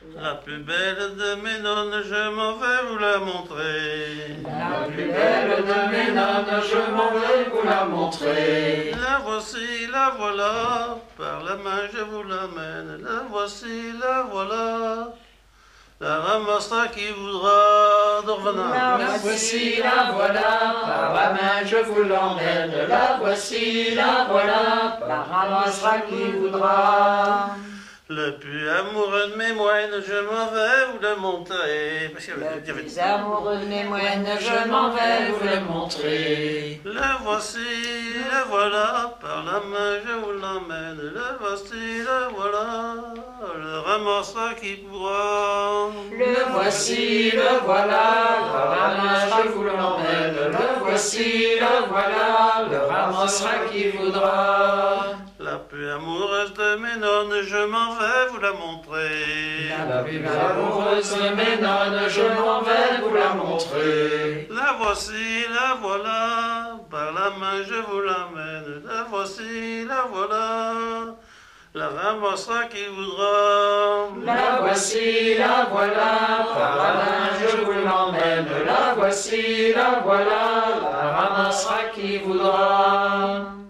La plus belle de mes nonnes, je m'en vais vous la montrer. La plus belle de mes nonnes, je m'en vais vous la montrer. La voici, la voilà, par la main je vous l'amène. La voici, la voilà, la ramassera qui voudra d'Orvenin. La voici, la voilà, par la main je vous l'emmène. La voici, la voilà, la ramassera qui voudra. Le plus amoureux de mes moines, je m'en vais vous le montrer. Parce que, Le plus amoureux de mes moines, je m'en vais vous le montrer. la voici, la voilà, par la main je vous l'emmène. La voici, la voilà, le ramassera qui pourra. Le voici, le voilà, par la main je vous l'emmène. Le voici, le voilà, le ramassera qui voudra. La plus amoureuse de mes nonnes, je m'en vais vous la montrer. La plus amoureuse de mes nonnes, je m'en vais vous la montrer. La voici, la voilà, par la main je vous l'emmène. La voici, la voilà, la ramassera qui voudra. La voici, la voilà, par la main je vous l'emmène. La voici, la voilà, la ramassera qui voudra.